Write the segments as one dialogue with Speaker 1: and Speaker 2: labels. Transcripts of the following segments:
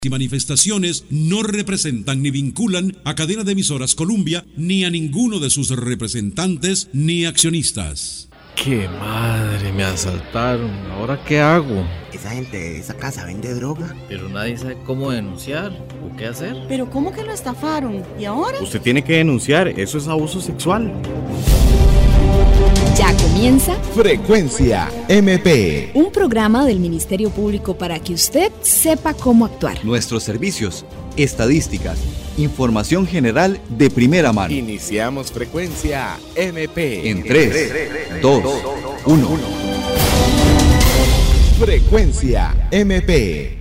Speaker 1: y manifestaciones no representan ni vinculan a Cadena de Emisoras Columbia ni a ninguno de sus representantes ni accionistas.
Speaker 2: ¡Qué madre! Me asaltaron. ¿Ahora qué hago?
Speaker 3: Esa gente de esa casa vende droga.
Speaker 2: Pero nadie sabe cómo denunciar o qué hacer.
Speaker 4: ¿Pero cómo que lo estafaron? ¿Y ahora?
Speaker 5: Usted tiene que denunciar, eso es abuso sexual.
Speaker 6: Ya comienza
Speaker 7: Frecuencia MP,
Speaker 6: un programa del Ministerio Público para que usted sepa cómo actuar.
Speaker 8: Nuestros servicios, estadísticas, información general de primera mano.
Speaker 7: Iniciamos Frecuencia MP
Speaker 8: En 3, 2, 1.
Speaker 7: Frecuencia MP.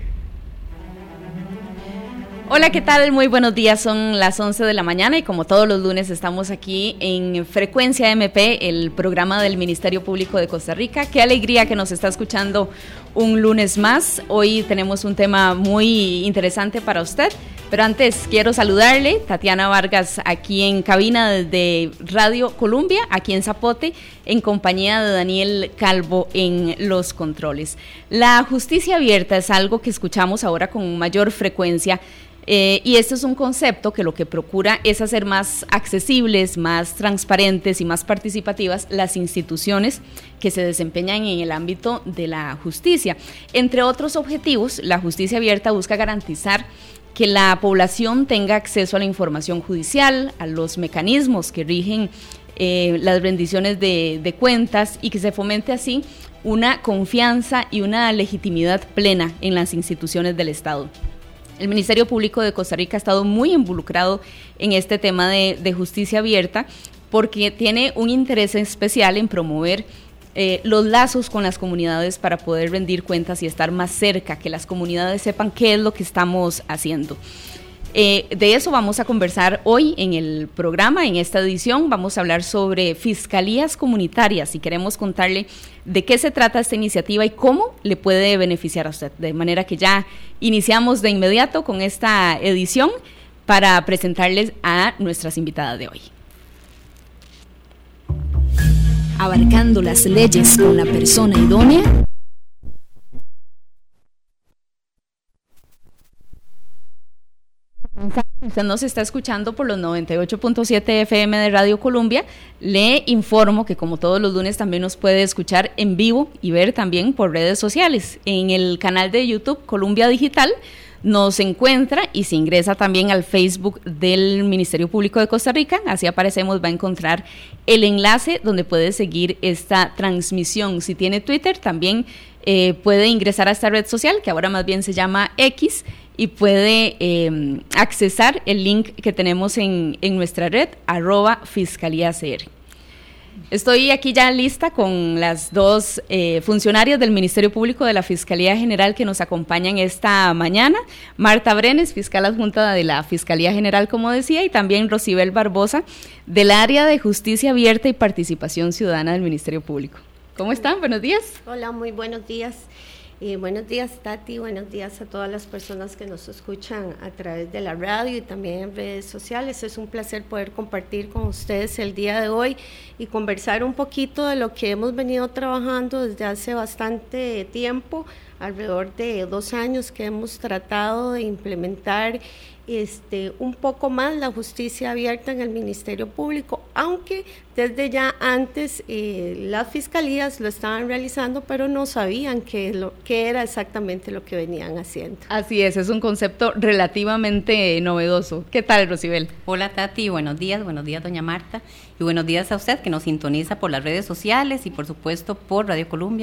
Speaker 9: Hola, ¿qué tal? Muy buenos días, son las 11 de la mañana y como todos los lunes estamos aquí en Frecuencia MP, el programa del Ministerio Público de Costa Rica. Qué alegría que nos está escuchando un lunes más. Hoy tenemos un tema muy interesante para usted, pero antes quiero saludarle, Tatiana Vargas, aquí en cabina de Radio Columbia, aquí en Zapote, en compañía de Daniel Calvo en los controles. La justicia abierta es algo que escuchamos ahora con mayor frecuencia. Y este es un concepto que lo que procura es hacer más accesibles, más transparentes y más participativas las instituciones que se desempeñan en el ámbito de la justicia. Entre otros objetivos, la justicia abierta busca garantizar que la población tenga acceso a la información judicial, a los mecanismos que rigen las rendiciones de cuentas y que se fomente así una confianza y una legitimidad plena en las instituciones del Estado. El Ministerio Público de Costa Rica ha estado muy involucrado en este tema de justicia abierta porque tiene un interés especial en promover los lazos con las comunidades para poder rendir cuentas y estar más cerca, que las comunidades sepan qué es lo que estamos haciendo. De eso vamos a conversar hoy en el programa, en esta edición. Vamos a hablar sobre fiscalías comunitarias y queremos contarle de qué se trata esta iniciativa y cómo le puede beneficiar a usted. De manera que ya iniciamos de inmediato con esta edición para presentarles a nuestras invitadas de hoy.
Speaker 6: Abarcando las leyes con la persona idónea.
Speaker 9: Usted nos está escuchando por los 98.7 FM de Radio Columbia. Le informo que como todos los lunes también nos puede escuchar en vivo y ver también por redes sociales. En el canal de YouTube Columbia Digital nos encuentra y se ingresa también al Facebook del Ministerio Público de Costa Rica. Así aparecemos, va a encontrar el enlace donde puede seguir esta transmisión. Si tiene Twitter también puede ingresar a esta red social que ahora más bien se llama X y puede accesar el link que tenemos en nuestra red, @FiscalíaCR. Estoy aquí ya lista con las dos funcionarias del Ministerio Público de la Fiscalía General que nos acompañan esta mañana. Marta Brenes, fiscal adjunta de la Fiscalía General, como decía, y también Rosibel Barbosa, del área de Justicia Abierta y Participación Ciudadana del Ministerio Público. ¿Cómo están? Buenos días.
Speaker 10: Hola, muy buenos días. Buenos días, Tati, buenos días a todas las personas que nos escuchan a través de la radio y también en redes sociales. Es un placer poder compartir con ustedes el día de hoy y conversar un poquito de lo que hemos venido trabajando desde hace bastante tiempo, alrededor de 2 años que hemos tratado de implementar un poco más la justicia abierta en el Ministerio Público, aunque desde ya antes las fiscalías lo estaban realizando, pero no sabían qué era exactamente lo que venían haciendo.
Speaker 9: Así es un concepto relativamente novedoso. ¿Qué tal, Rosibel?
Speaker 11: Hola, Tati, buenos días, doña Marta, y buenos días a usted que nos sintoniza por las redes sociales y por supuesto por Radio Columbia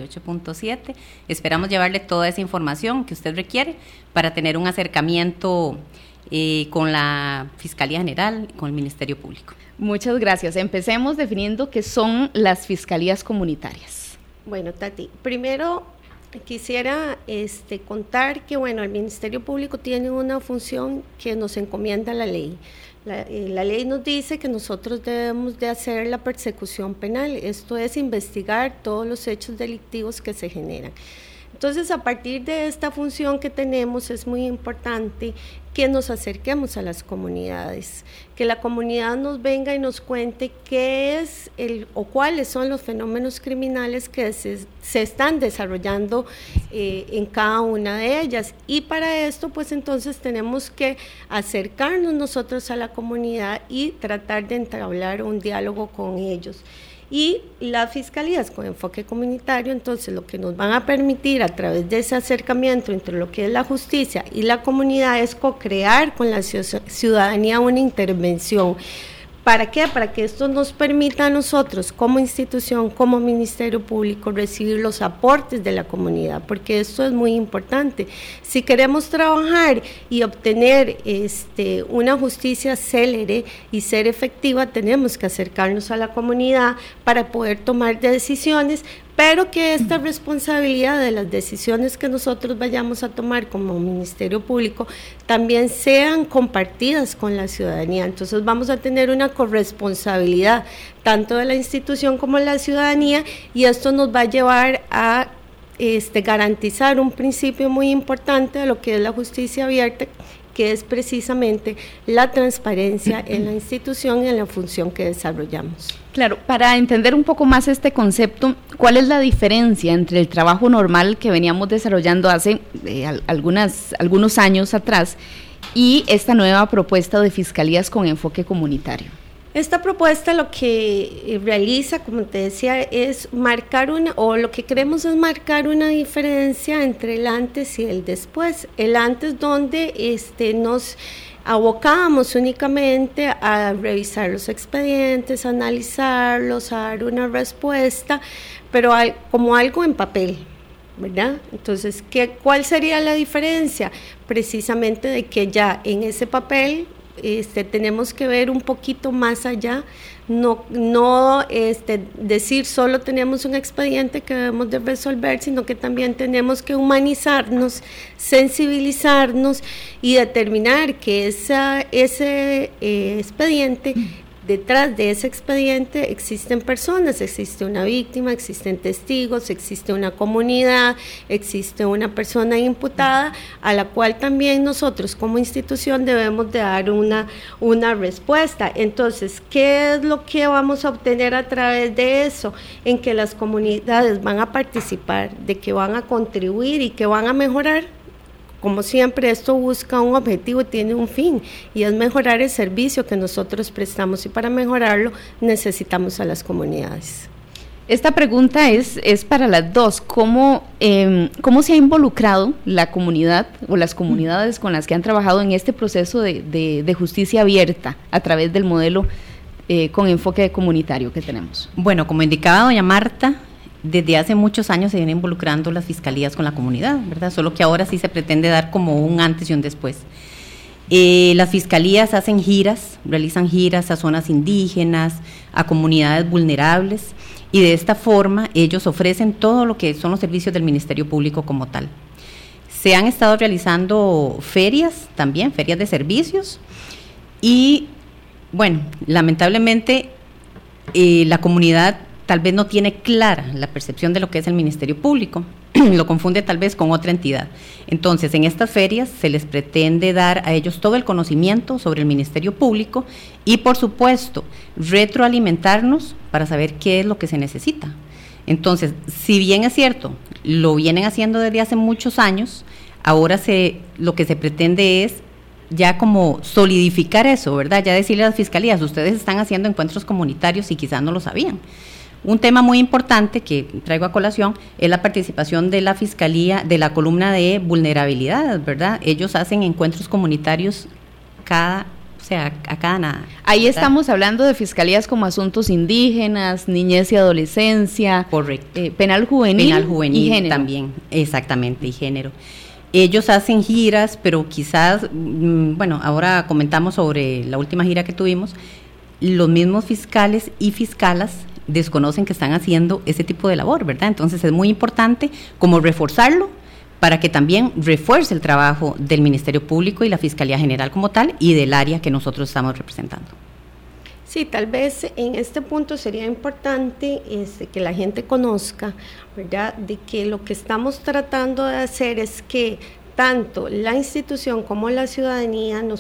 Speaker 11: 98.7. Esperamos llevarle toda esa información que usted requiere para tener un acercamiento con la Fiscalía General, con el Ministerio Público.
Speaker 9: Muchas gracias. Empecemos definiendo qué son las fiscalías comunitarias.
Speaker 10: Bueno, Tati, primero quisiera contar que el Ministerio Público tiene una función que nos encomienda la ley. La ley nos dice que nosotros debemos de hacer la persecución penal, esto es investigar todos los hechos delictivos que se generan. Entonces, a partir de esta función que tenemos, es muy importante que nos acerquemos a las comunidades, que la comunidad nos venga y nos cuente qué es o cuáles son los fenómenos criminales que se están desarrollando en cada una de ellas. Y para esto, pues entonces tenemos que acercarnos nosotros a la comunidad y tratar de entablar un diálogo con ellos. Y las fiscalías con enfoque comunitario, entonces lo que nos van a permitir a través de ese acercamiento entre lo que es la justicia y la comunidad es co-crear con la ciudadanía una intervención. ¿Para qué? Para que esto nos permita a nosotros como institución, como Ministerio Público, recibir los aportes de la comunidad, porque esto es muy importante. Si queremos trabajar y obtener una justicia célere y ser efectiva, tenemos que acercarnos a la comunidad para poder tomar decisiones, pero que esta responsabilidad de las decisiones que nosotros vayamos a tomar como Ministerio Público también sean compartidas con la ciudadanía. Entonces vamos a tener una corresponsabilidad tanto de la institución como de la ciudadanía, y esto nos va a llevar a garantizar un principio muy importante de lo que es la justicia abierta, que es precisamente la transparencia en la institución y en la función que desarrollamos.
Speaker 9: Claro, para entender un poco más este concepto, ¿cuál es la diferencia entre el trabajo normal que veníamos desarrollando hace algunos años atrás y esta nueva propuesta de fiscalías con enfoque comunitario?
Speaker 10: Esta propuesta lo que realiza, como te decía, es marcar lo que queremos es marcar una diferencia entre el antes y el después. El antes donde nos abocábamos únicamente a revisar los expedientes, a analizarlos, a dar una respuesta, pero como algo en papel, ¿verdad? Entonces, ¿cuál sería la diferencia? Precisamente de que ya en ese papel tenemos que ver un poquito más allá, no decir solo tenemos un expediente que debemos de resolver, sino que también tenemos que humanizarnos, sensibilizarnos y determinar que ese expediente, detrás de ese expediente existen personas, existe una víctima, existen testigos, existe una comunidad, existe una persona imputada a la cual también nosotros como institución debemos de dar una respuesta. Entonces, ¿qué es lo que vamos a obtener a través de eso? En que las comunidades van a participar, de que van a contribuir y que van a mejorar. Como siempre, esto busca un objetivo, tiene un fin, y es mejorar el servicio que nosotros prestamos, y para mejorarlo necesitamos a las comunidades.
Speaker 9: Esta pregunta es para las dos. ¿Cómo se ha involucrado la comunidad o las comunidades con las que han trabajado en este proceso de justicia abierta a través del modelo con enfoque comunitario que tenemos?
Speaker 11: Bueno, como indicaba doña Marta, desde hace muchos años se vienen involucrando las fiscalías con la comunidad, ¿verdad? Solo que ahora sí se pretende dar como un antes y un después. Las fiscalías realizan giras a zonas indígenas, a comunidades vulnerables, y de esta forma ellos ofrecen todo lo que son los servicios del Ministerio Público como tal. Se han estado realizando ferias también, ferias de servicios, y bueno, lamentablemente la comunidad tal vez no tiene clara la percepción de lo que es el Ministerio Público, lo confunde tal vez con otra entidad. Entonces, en estas ferias se les pretende dar a ellos todo el conocimiento sobre el Ministerio Público y, por supuesto, retroalimentarnos para saber qué es lo que se necesita. Entonces, si bien es cierto, lo vienen haciendo desde hace muchos años, ahora lo que se pretende es ya como solidificar eso, ¿verdad? Ya decirle a las fiscalías, ustedes están haciendo encuentros comunitarios y quizás no lo sabían. Un tema muy importante que traigo a colación es la participación de la Fiscalía de la columna de vulnerabilidad, ¿verdad? Ellos hacen encuentros comunitarios a cada nada.
Speaker 9: Ahí estamos hablando de fiscalías como asuntos indígenas, niñez y adolescencia.
Speaker 11: Correcto.
Speaker 9: Penal juvenil
Speaker 11: y género. También, exactamente, y género. Ellos hacen giras, pero quizás, ahora comentamos sobre la última gira que tuvimos, los mismos fiscales y fiscalas desconocen que están haciendo ese tipo de labor, ¿verdad? Entonces es muy importante como reforzarlo para que también refuerce el trabajo del Ministerio Público y la Fiscalía General como tal y del área que nosotros estamos representando.
Speaker 10: Sí, tal vez en este punto sería importante que la gente conozca, ¿verdad?, de que lo que estamos tratando de hacer es que tanto la institución como la ciudadanía nos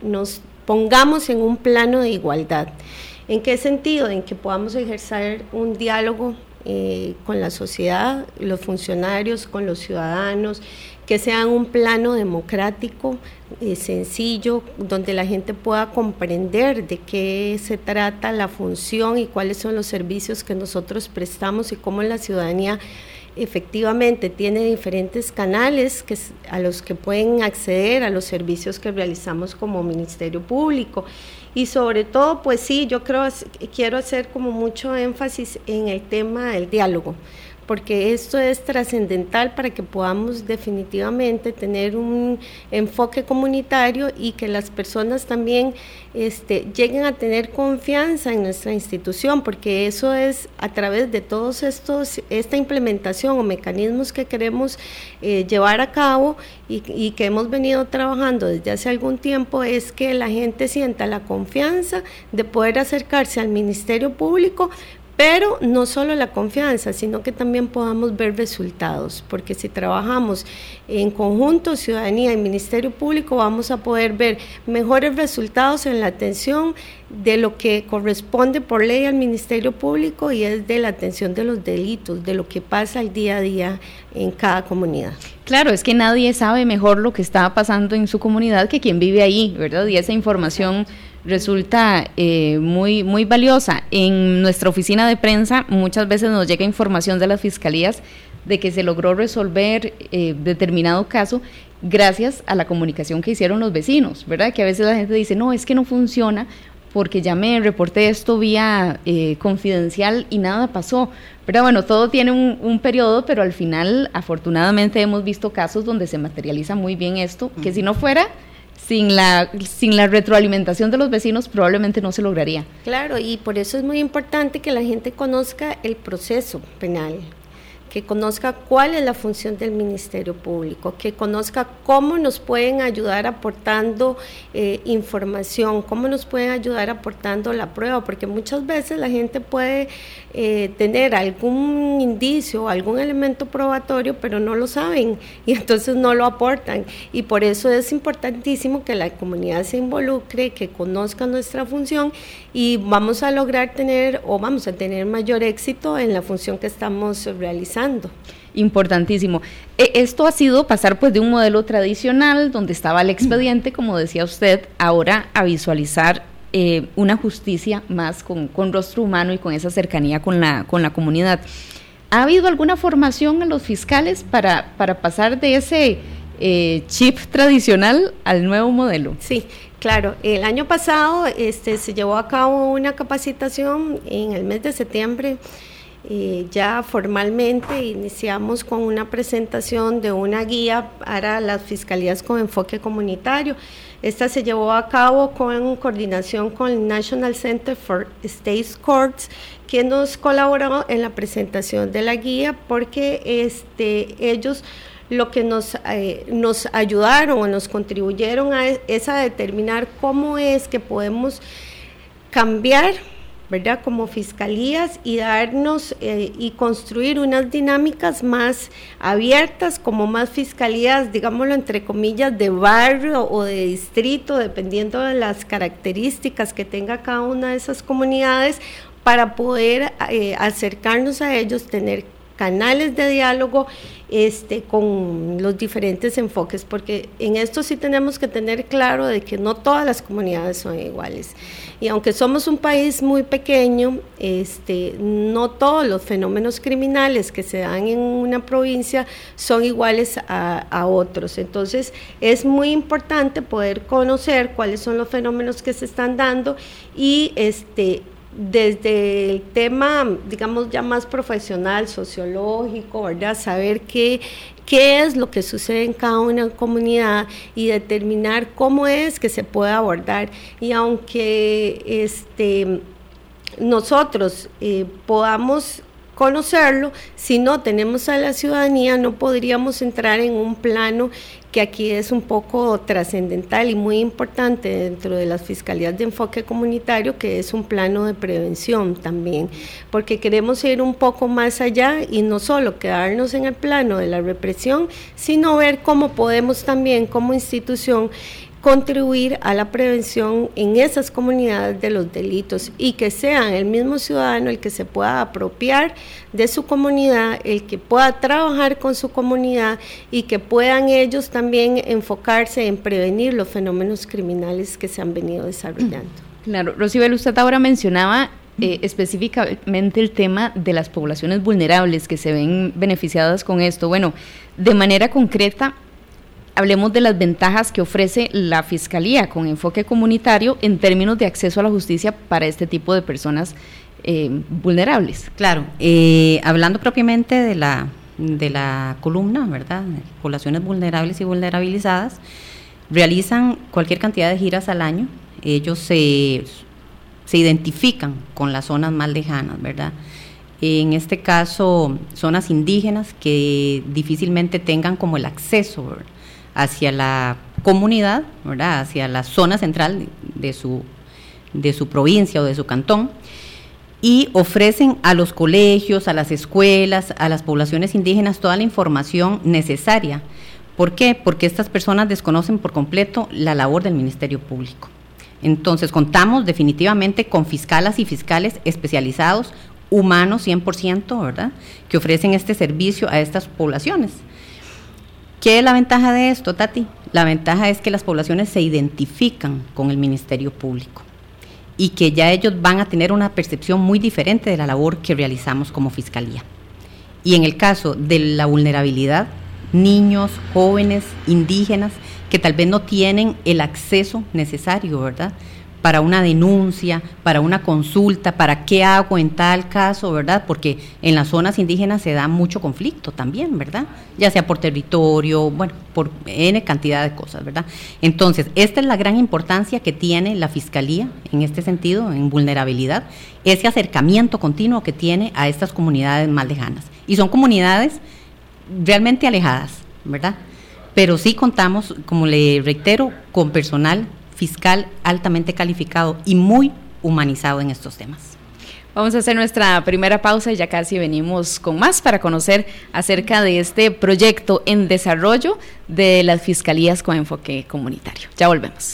Speaker 10: pongamos en un plano de igualdad. ¿En qué sentido? En que podamos ejercer un diálogo con la sociedad, los funcionarios, con los ciudadanos, que sea un plano democrático, sencillo, donde la gente pueda comprender de qué se trata la función y cuáles son los servicios que nosotros prestamos y cómo la ciudadanía efectivamente tiene diferentes canales a los que pueden acceder a los servicios que realizamos como Ministerio Público. Y sobre todo, pues sí, yo quiero hacer como mucho énfasis en el tema del diálogo, porque esto es trascendental para que podamos definitivamente tener un enfoque comunitario y que las personas también lleguen a tener confianza en nuestra institución, porque eso es a través de todos esta implementación o mecanismos que queremos llevar a cabo y que hemos venido trabajando desde hace algún tiempo, es que la gente sienta la confianza de poder acercarse al Ministerio Público, pero no solo la confianza, sino que también podamos ver resultados, porque si trabajamos en conjunto, ciudadanía y Ministerio Público, vamos a poder ver mejores resultados en la atención de lo que corresponde por ley al Ministerio Público, y es de la atención de los delitos, de lo que pasa el día a día en cada comunidad.
Speaker 9: Claro, es que nadie sabe mejor lo que está pasando en su comunidad que quien vive ahí, ¿verdad? Y esa información resulta muy, muy valiosa. En nuestra oficina de prensa muchas veces nos llega información de las fiscalías de que se logró resolver determinado caso gracias a la comunicación que hicieron los vecinos, ¿verdad? Que a veces la gente dice, no, es que no funciona porque ya me reporté esto vía confidencial y nada pasó. Pero bueno, todo tiene un periodo, pero al final afortunadamente hemos visto casos donde se materializa muy bien esto, que si no fuera sin la retroalimentación de los vecinos probablemente no se lograría.
Speaker 10: Claro, y por eso es muy importante que la gente conozca el proceso penal, que conozca cuál es la función del Ministerio Público, que conozca cómo nos pueden ayudar aportando información, cómo nos pueden ayudar aportando la prueba, porque muchas veces la gente puede tener algún indicio, algún elemento probatorio, pero no lo saben y entonces no lo aportan, y por eso es importantísimo que la comunidad se involucre, que conozca nuestra función, y vamos a lograr vamos a tener mayor éxito en la función que estamos realizando.
Speaker 9: Importantísimo. Esto ha sido pasar pues de un modelo tradicional donde estaba el expediente, como decía usted, ahora a visualizar una justicia más con rostro humano y con esa cercanía con la comunidad. ¿Ha habido alguna formación a los fiscales para pasar de ese chip tradicional al nuevo modelo?
Speaker 10: Sí, claro. El año pasado se llevó a cabo una capacitación en el mes de septiembre. Ya formalmente iniciamos con una presentación de una guía para las fiscalías con enfoque comunitario. Esta se llevó a cabo con coordinación con el National Center for State Courts, quien nos colaboró en la presentación de la guía, porque ellos lo que nos ayudaron o nos contribuyeron es a determinar cómo es que podemos cambiar, ¿verdad?, como fiscalías, y darnos y construir unas dinámicas más abiertas, como más fiscalías, digámoslo entre comillas, de barrio o de distrito, dependiendo de las características que tenga cada una de esas comunidades, para poder acercarnos a ellos, tener canales de diálogo con los diferentes enfoques, porque en esto sí tenemos que tener claro de que no todas las comunidades son iguales, y aunque somos un país muy pequeño, no todos los fenómenos criminales que se dan en una provincia son iguales a otros. Entonces es muy importante poder conocer cuáles son los fenómenos que se están dando, y desde el tema, digamos, ya más profesional, sociológico, ¿verdad?, saber qué es lo que sucede en cada una comunidad y determinar cómo es que se puede abordar. Y aunque nosotros podamos conocerlo. Si no tenemos a la ciudadanía, no podríamos entrar en un plano que aquí es un poco trascendental y muy importante dentro de las fiscalías de enfoque comunitario, que es un plano de prevención también, porque queremos ir un poco más allá y no solo quedarnos en el plano de la represión, sino ver cómo podemos también como institución contribuir a la prevención en esas comunidades de los delitos y que sean el mismo ciudadano el que se pueda apropiar de su comunidad, el que pueda trabajar con su comunidad y que puedan ellos también enfocarse en prevenir los fenómenos criminales que se han venido desarrollando.
Speaker 9: Claro, Rosibel, usted ahora mencionaba específicamente el tema de las poblaciones vulnerables que se ven beneficiadas con esto. Bueno, de manera concreta, hablemos de las ventajas que ofrece la Fiscalía con enfoque comunitario en términos de acceso a la justicia para este tipo de personas vulnerables.
Speaker 11: Claro, hablando propiamente de la columna, ¿verdad? Poblaciones vulnerables y vulnerabilizadas, realizan cualquier cantidad de giras al año. Ellos se identifican con las zonas más lejanas, ¿verdad? En este caso, zonas indígenas que difícilmente tengan como el acceso, ¿verdad?, hacia la comunidad, ¿verdad?, hacia la zona central de su provincia o de su cantón, y ofrecen a los colegios, a las escuelas, a las poblaciones indígenas toda la información necesaria. ¿Por qué? Porque estas personas desconocen por completo la labor del Ministerio Público. Entonces, contamos definitivamente con fiscalas y fiscales especializados, humanos 100%, ¿verdad?, que ofrecen este servicio a estas poblaciones. ¿Qué es la ventaja de esto, Tati? La ventaja es que las poblaciones se identifican con el Ministerio Público y que ya ellos van a tener una percepción muy diferente de la labor que realizamos como Fiscalía. Y en el caso de la vulnerabilidad, niños, jóvenes, indígenas, que tal vez no tienen el acceso necesario, ¿verdad?, para una denuncia, para una consulta, para qué hago en tal caso, ¿verdad? Porque en las zonas indígenas se da mucho conflicto también, ¿verdad? Ya sea por territorio, bueno, por N cantidad de cosas, ¿verdad? Entonces, esta es la gran importancia que tiene la Fiscalía en este sentido, en vulnerabilidad, ese acercamiento continuo que tiene a estas comunidades más lejanas. Y son comunidades realmente alejadas, ¿verdad? Pero sí contamos, como le reitero, con personal fiscal altamente calificado y muy humanizado en estos temas.
Speaker 9: Vamos a hacer nuestra primera pausa y ya casi venimos con más para conocer acerca de este proyecto en desarrollo de las fiscalías con enfoque comunitario. Ya volvemos.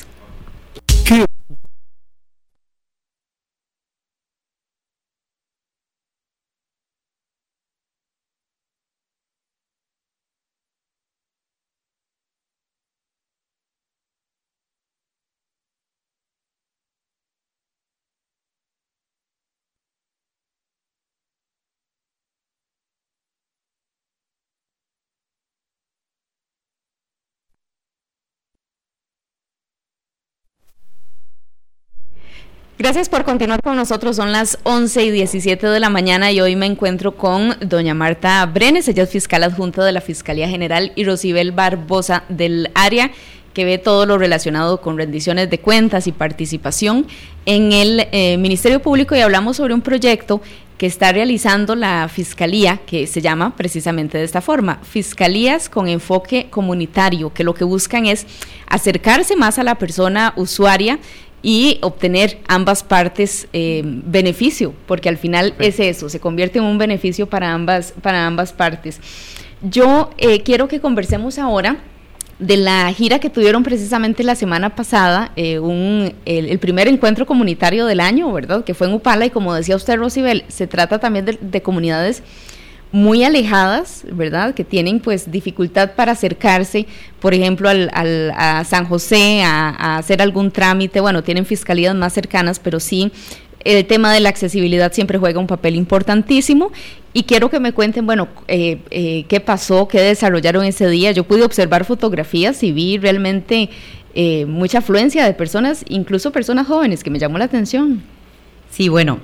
Speaker 9: Gracias por continuar con nosotros, son las 11:17 de la mañana y hoy me encuentro con doña Marta Brenes, ella es fiscal adjunta de la Fiscalía General, y Rosibel Barbosa del área que ve todo lo relacionado con rendiciones de cuentas y participación en el Ministerio Público, y hablamos sobre un proyecto que está realizando la Fiscalía, que se llama precisamente de esta forma, Fiscalías con enfoque comunitario, que lo que buscan es acercarse más a la persona usuaria y obtener ambas partes beneficio, porque al final es eso, se convierte en un beneficio para ambas partes. Yo quiero que conversemos ahora de la gira que tuvieron precisamente la semana pasada, el primer encuentro comunitario del año, ¿verdad?, que fue en Upala, y como decía usted, Rosibel, se trata también de comunidades muy alejadas, ¿verdad?, que tienen pues dificultad para acercarse, por ejemplo, a San José, a hacer algún trámite. Bueno, tienen fiscalías más cercanas, pero sí, el tema de la accesibilidad siempre juega un papel importantísimo, y quiero que me cuenten, bueno, qué pasó, qué desarrollaron ese día. Yo pude observar fotografías y vi realmente mucha afluencia de personas, incluso personas jóvenes, que me llamó la atención.
Speaker 11: Sí, bueno,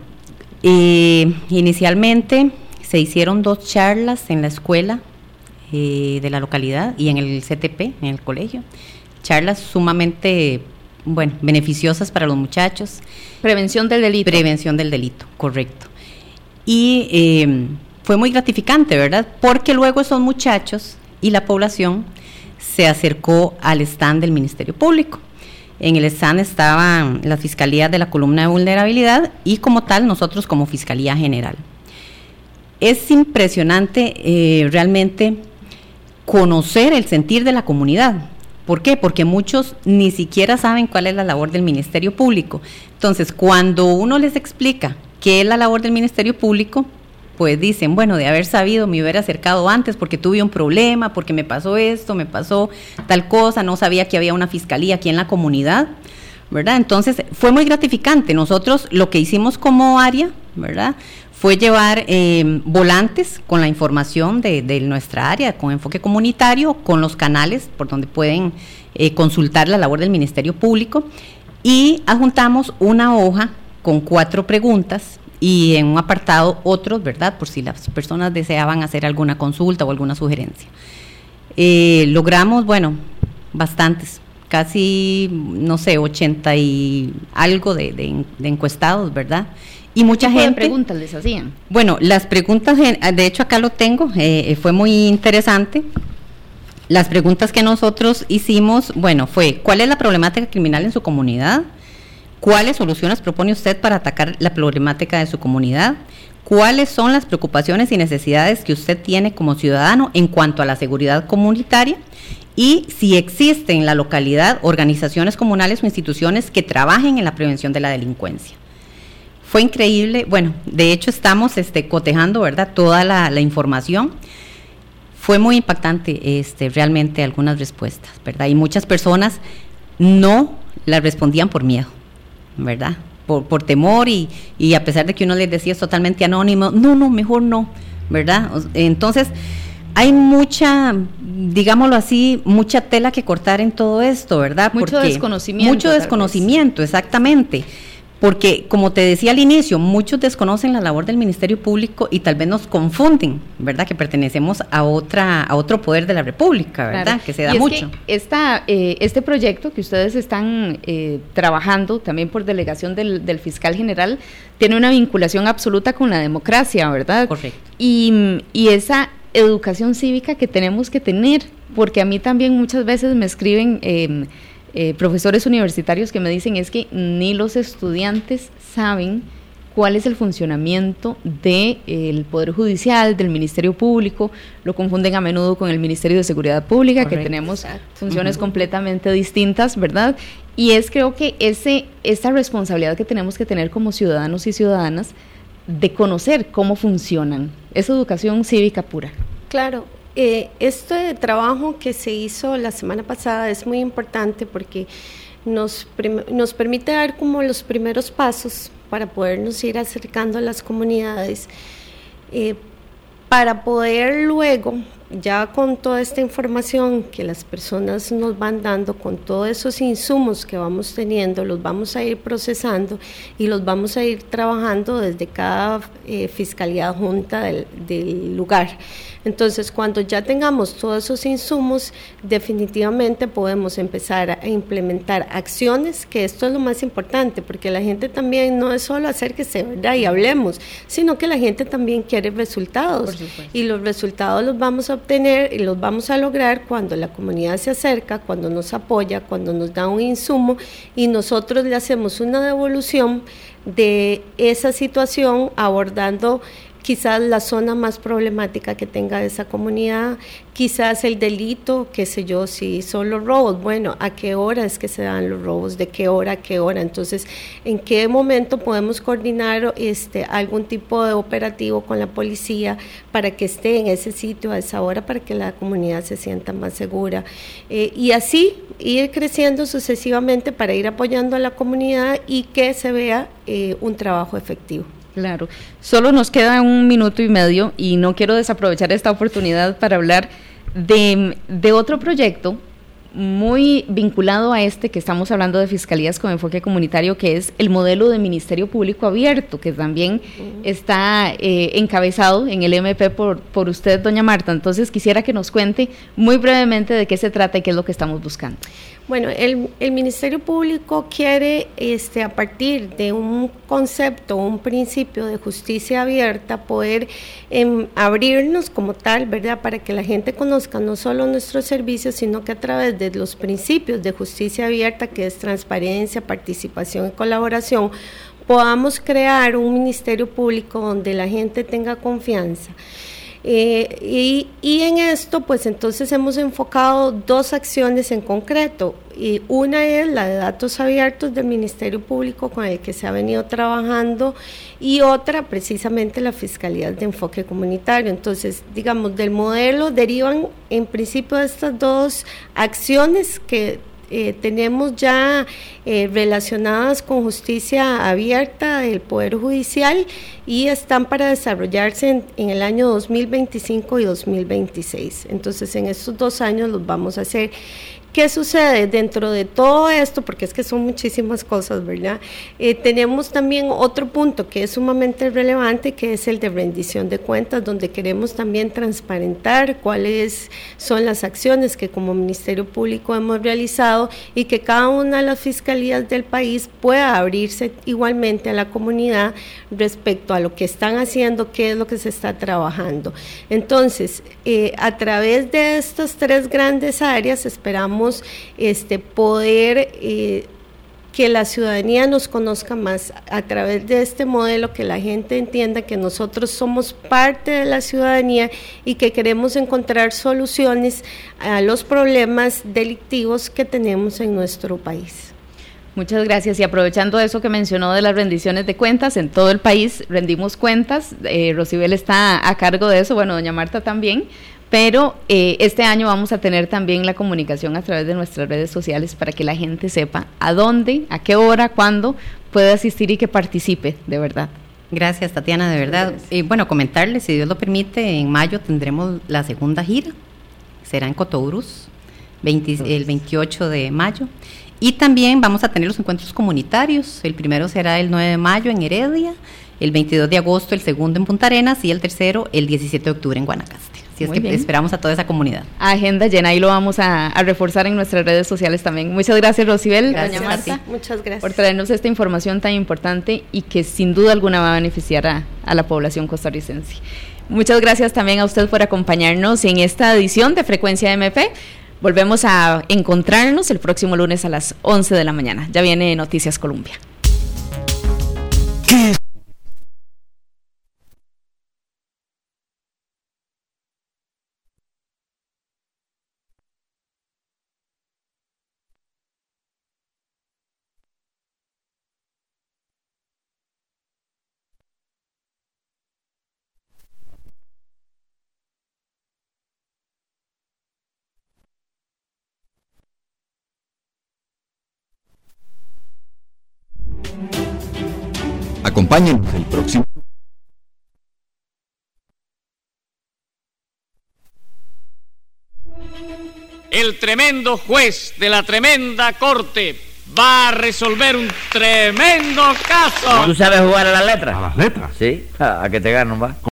Speaker 11: inicialmente se hicieron 2 charlas en la escuela de la localidad y en el CTP, en el colegio. Charlas sumamente, bueno, beneficiosas para los muchachos.
Speaker 9: Prevención del delito.
Speaker 11: Prevención del delito, correcto. Y fue muy gratificante, ¿verdad? Porque luego esos muchachos y la población se acercó al stand del Ministerio Público. En el stand estaban las fiscalías de la columna de vulnerabilidad y como tal nosotros como Fiscalía General. Es impresionante realmente conocer el sentir de la comunidad. ¿Por qué? Porque muchos ni siquiera saben cuál es la labor del Ministerio Público. Entonces, cuando uno les explica qué es la labor del Ministerio Público, pues dicen, bueno, de haber sabido me hubiera acercado antes porque tuve un problema, porque me pasó esto, me pasó tal cosa, no sabía que había una fiscalía aquí en la comunidad, ¿verdad? Entonces, fue muy gratificante. Nosotros lo que hicimos como área, ¿verdad?, fue llevar volantes con la información de nuestra área, con enfoque comunitario, con los canales por donde pueden consultar la labor del Ministerio Público, y adjuntamos una hoja con 4 preguntas y en un apartado otros, ¿verdad?, por si las personas deseaban hacer alguna consulta o alguna sugerencia. Logramos, bueno, bastantes, casi, no sé, 80 y algo de encuestados, ¿verdad? Y mucha gente.
Speaker 9: ¿Qué preguntas les hacían?
Speaker 11: Bueno, las preguntas, de hecho acá lo tengo, fue muy interesante. Las preguntas que nosotros hicimos, bueno, fue: ¿cuál es la problemática criminal en su comunidad? ¿Cuáles soluciones propone usted para atacar la problemática de su comunidad? ¿Cuáles son las preocupaciones y necesidades que usted tiene como ciudadano en cuanto a la seguridad comunitaria? Y si existen en la localidad organizaciones comunales o instituciones que trabajen en la prevención de la delincuencia. Fue increíble. Bueno, de hecho estamos cotejando, ¿verdad?, toda la información. Fue muy impactante realmente algunas respuestas, ¿verdad? Y muchas personas no las respondían por miedo, ¿verdad? Por temor y a pesar de que uno les decía es totalmente anónimo, no, mejor no, ¿verdad? Entonces, hay mucha, digámoslo así, mucha tela que cortar en todo esto, ¿verdad?
Speaker 9: Mucho desconocimiento.
Speaker 11: Mucho desconocimiento, exactamente. Porque, como te decía al inicio, muchos desconocen la labor del Ministerio Público y tal vez nos confunden, ¿verdad?, que pertenecemos a otro poder de la República, ¿verdad?, claro, que se da mucho.
Speaker 9: Que este proyecto que ustedes están trabajando, también por delegación del fiscal general, tiene una vinculación absoluta con la democracia, ¿verdad?
Speaker 11: Correcto.
Speaker 9: Y esa educación cívica que tenemos que tener, porque a mí también muchas veces me escriben profesores universitarios que me dicen es que ni los estudiantes saben cuál es el funcionamiento del Poder Judicial, del Ministerio Público, lo confunden a menudo con el Ministerio de Seguridad Pública. Correcto. Que tenemos funciones completamente distintas, ¿verdad? Y creo que esta responsabilidad que tenemos que tener como ciudadanos y ciudadanas de conocer cómo funcionan, es educación cívica pura.
Speaker 10: Claro. Este trabajo que se hizo la semana pasada es muy importante porque nos permite dar como los primeros pasos para podernos ir acercando a las comunidades, para poder luego, ya con toda esta información que las personas nos van dando, con todos esos insumos que vamos teniendo, los vamos a ir procesando y los vamos a ir trabajando desde cada fiscalía adjunta del lugar. Entonces, cuando ya tengamos todos esos insumos, definitivamente podemos empezar a implementar acciones, que esto es lo más importante, porque la gente también no es solo acérquese, ¿verdad?, y hablemos, sino que la gente también quiere resultados, y los resultados los vamos a obtener y los vamos a lograr cuando la comunidad se acerca, cuando nos apoya, cuando nos da un insumo y nosotros le hacemos una devolución de esa situación abordando quizás la zona más problemática que tenga esa comunidad, quizás el delito, qué sé yo, si son los robos, bueno, ¿a qué hora es que se dan los robos? ¿De qué hora a qué hora? Entonces, ¿en qué momento podemos coordinar algún tipo de operativo con la policía para que esté en ese sitio a esa hora, para que la comunidad se sienta más segura? Y así ir creciendo sucesivamente para ir apoyando a la comunidad y que se vea un trabajo efectivo.
Speaker 9: Claro, solo nos queda 1 minuto y medio y no quiero desaprovechar esta oportunidad para hablar de otro proyecto muy vinculado a que estamos hablando de fiscalías con enfoque comunitario, que es el modelo de Ministerio Público Abierto, que también está encabezado en el MP por usted, doña Marta. Entonces quisiera que nos cuente muy brevemente de qué se trata y qué es lo que estamos buscando.
Speaker 10: Bueno, el Ministerio Público quiere, a partir de un concepto, un principio de justicia abierta, poder abrirnos como tal, ¿verdad?, para que la gente conozca no solo nuestros servicios, sino que a través de los principios de justicia abierta, que es transparencia, participación y colaboración, podamos crear un Ministerio Público donde la gente tenga confianza. Y en esto, pues entonces hemos enfocado 2 acciones en concreto. Y una es la de datos abiertos del Ministerio Público, con el que se ha venido trabajando, y otra precisamente la Fiscalía de Enfoque Comunitario. Entonces, digamos, del modelo derivan en principio estas 2 acciones que tenemos ya relacionadas con justicia abierta del Poder Judicial, y están para desarrollarse en el año 2025 y 2026. Entonces, en estos 2 años los vamos a hacer. ¿Qué sucede dentro de todo esto? Porque es que son muchísimas cosas, ¿verdad? Tenemos también otro punto que es sumamente relevante, que es el de rendición de cuentas, donde queremos también transparentar cuáles son las acciones que como Ministerio Público hemos realizado, y que cada una de las fiscalías del país pueda abrirse igualmente a la comunidad respecto a lo que están haciendo, qué es lo que se está trabajando. Entonces, a través de estas 3 grandes áreas esperamos poder que la ciudadanía nos conozca más a través de este modelo, que la gente entienda que nosotros somos parte de la ciudadanía y que queremos encontrar soluciones a los problemas delictivos que tenemos en nuestro país.
Speaker 9: Muchas gracias. Y aprovechando eso que mencionó de las rendiciones de cuentas, en todo el país rendimos cuentas, Rosibel está a cargo de eso, bueno, doña Marta también, pero este año vamos a tener también la comunicación a través de nuestras redes sociales para que la gente sepa a dónde, a qué hora, cuándo puede asistir y que participe, de verdad.
Speaker 11: Gracias, Tatiana, de verdad. Bueno, comentarles, si Dios lo permite, en mayo tendremos la segunda gira, será en Cotobruz, el 28 de mayo. Y también vamos a tener los encuentros comunitarios. El primero será el 9 de mayo en Heredia, el 22 de agosto el segundo en Punta Arenas y el tercero el 17 de octubre en Guanacaste. Así es que esperamos a toda esa comunidad.
Speaker 9: Agenda llena, y lo vamos a reforzar en nuestras redes sociales también. Muchas gracias, Rosibel, doña Marta,
Speaker 10: muchas gracias
Speaker 9: por traernos esta información tan importante y que sin duda alguna va a beneficiar a la población costarricense. Muchas gracias también a usted por acompañarnos en esta edición de Frecuencia MP. Volvemos a encontrarnos el próximo lunes a las 11 de la mañana. Ya viene Noticias Colombia.
Speaker 12: ¿Qué?
Speaker 8: Acompáñenos el próximo.
Speaker 13: El tremendo juez de la tremenda corte va a resolver un tremendo caso.
Speaker 14: ¿Tú sabes jugar a las letras?
Speaker 15: ¿A las letras?
Speaker 14: Sí, a que te ganan, va.